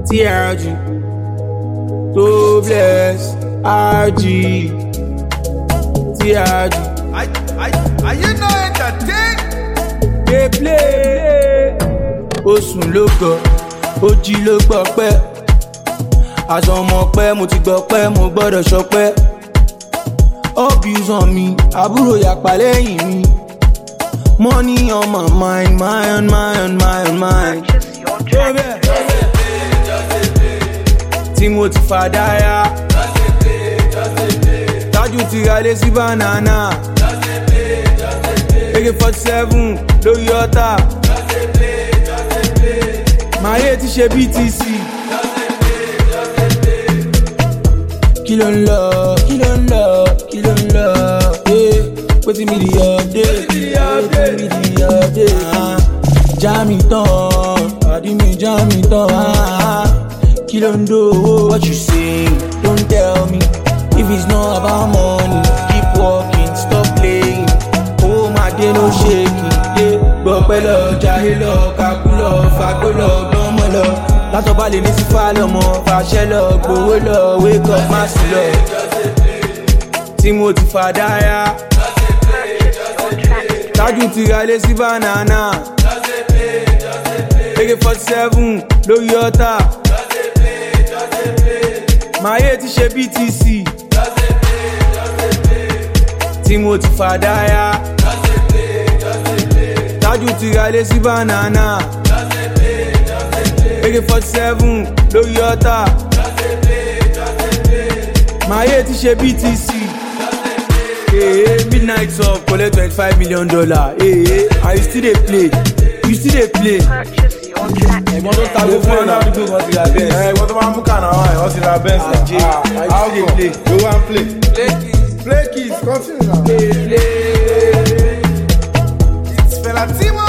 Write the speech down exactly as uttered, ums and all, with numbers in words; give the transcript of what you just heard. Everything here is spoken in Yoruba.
T R G, Tobless, R G, T R G. Are, are, are you not entertained? They play. Osun ló gbọ́, ó jí ló gbọ́ pẹ́. Aṣọ ọmọ pẹ́, mo ti gbọ́ pẹ́, mo gbọ́dọ̀ ṣọpẹ́. Abuse on me, àbúrò yàpá lẹ́yìn mi. Money on my mind, mind, mind, mind, mind. Timothy Fadaya, Tájú ti ralé sí banana. A K forty-seven lórí ọ̀tá. Máyé ti ṣe B T C. Kí ló ń lọ, kí ló ń lọ, kí ló ń lọ. Wetin be the update? Wetin be the update? Jam it on, pàdí mi jam it on. Kí ló ń do? What you say? Don't tell me. If it's not about money, keep walking, stop playing. Oh my day no shaking. Gbọ̀pẹ́ lọ, jayé lọ, kakú lọ, fagbó lọ, gbọ́mọ lọ. Látọ̀bá lè ní sí fálọ́mọ, fàṣẹ lọ, gbowó lọ, wake up, má sí lọ. Timothy Fadaya, Tájú ti ralé sí banana. A K forty-seven lórí ọ̀tá. Máyé ti ṣe B T C. Timothy Fadaya, Tájú ti ralé sí banana. A K forty-seven lórí ọ̀tá. Máyé ti ṣe B T C. Hey, hey, midnight up, collect twenty-five million dollars. Hey, hey, and you still dey play? You still dey play? Ẹ̀gbọ́n tó ta gbogbo fún ọ̀nà àdúgbò wọn ti ra bẹ́ẹ̀. Ẹ̀gbọ́n tó máa mú kànáà wá ẹ̀ wọ́n ti ra bẹ́ẹ̀ sá. Ajé, and you still dey play? You wan play? Play keys. Play keys, continue now. Play, play. It's Fela Timo.